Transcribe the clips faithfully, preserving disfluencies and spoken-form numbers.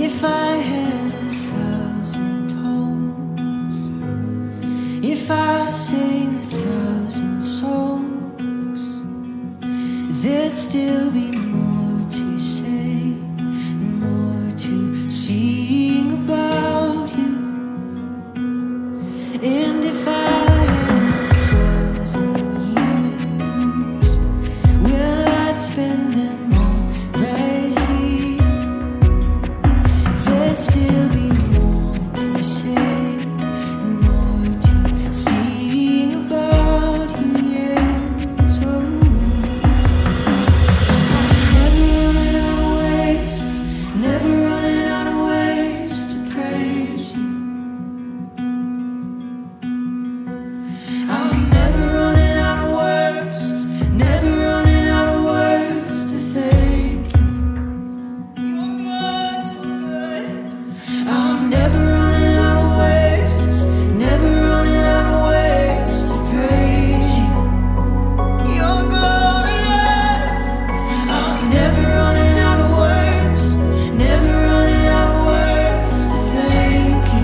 If I had a thousand homes, if I sang a thousand songs, there'd still be more to say, more to sing about you. And if I had a thousand years, well, I'd spend them all right here. There'd still be more to say, more to sing about you, yes. Oh, I'm never running out of ways, never running out of ways to praise you. I'm never running out of words, never running out of words to thank you. You're good, so good. I'm never running out of ways, never running out of ways to praise you. You're glorious. I'm never running out of words, never running out of words to thank you.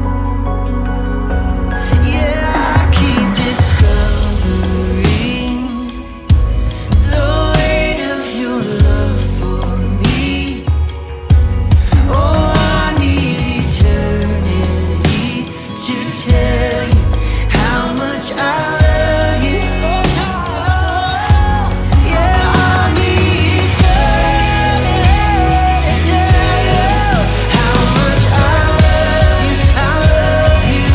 Yeah, I keep discovering the weight of your love for me. Oh, I need eternity to tell you how much I love you. Yeah, I need eternity to tell you how much I love you. I love you.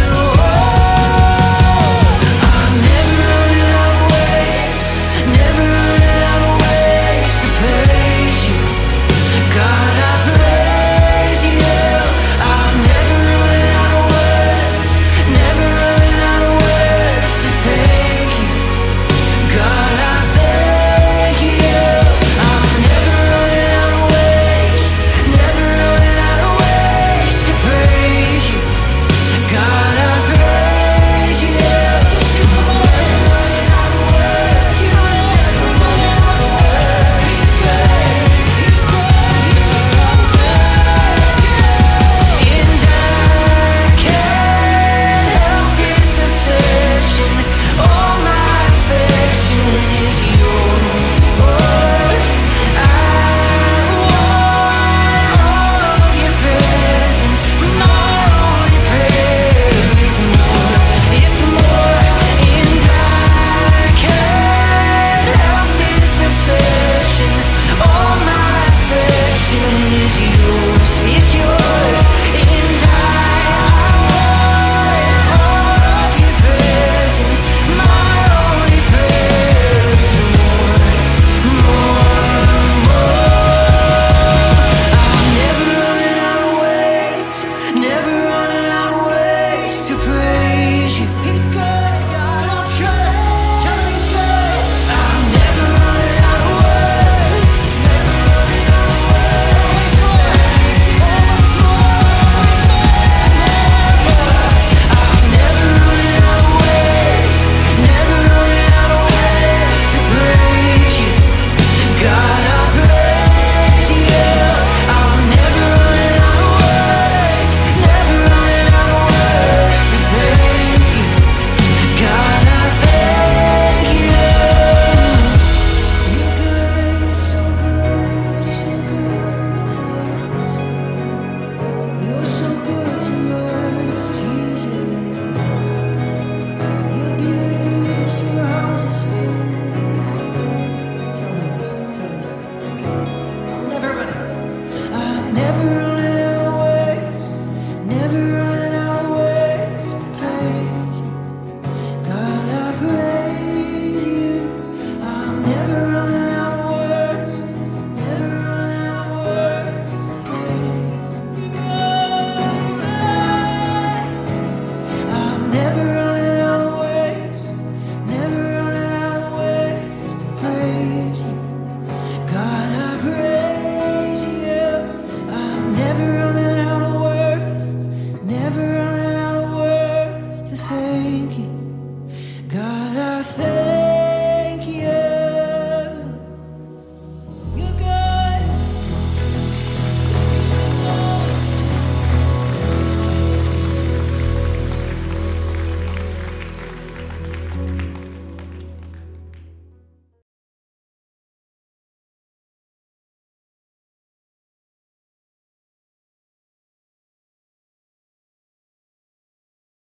I'm never running out of ways, never running out of ways to praise you. God, I praise you. I'm never running out of words, never running out of words to thank you. God, I thank you. I'm never running out of ways, never running out of ways to praise you. God, I praise you. I'm never running out of words, never running out of words to praise you. You're so good. And I can't help this obsession. All my affection is yours. I want all of your presence. My only prayer is more. It's more. And I can't help this obsession. All my affection is yours. It's yours. And I, I want all of your presence. My only prayer is more, more, more. I'm never running out of ways, never running out of ways to praise you. He's good, God. Don't trust. Tell him he's good. I'm never running out of words, never running out of words. Always more, always more, always more. I'm never running out of ways, never running out of ways to praise you. God, I praise you. I'm never running out of words, never running out of words to thank you. God, I thank you. You're good, you're so good, you're so good to us. You're so good to us, Jesus. Your beauty surrounds us again. Tell him, tell him. I'm never running. I'm never running out of ways, never running out of ways to praise you. God, I praise you. I'm never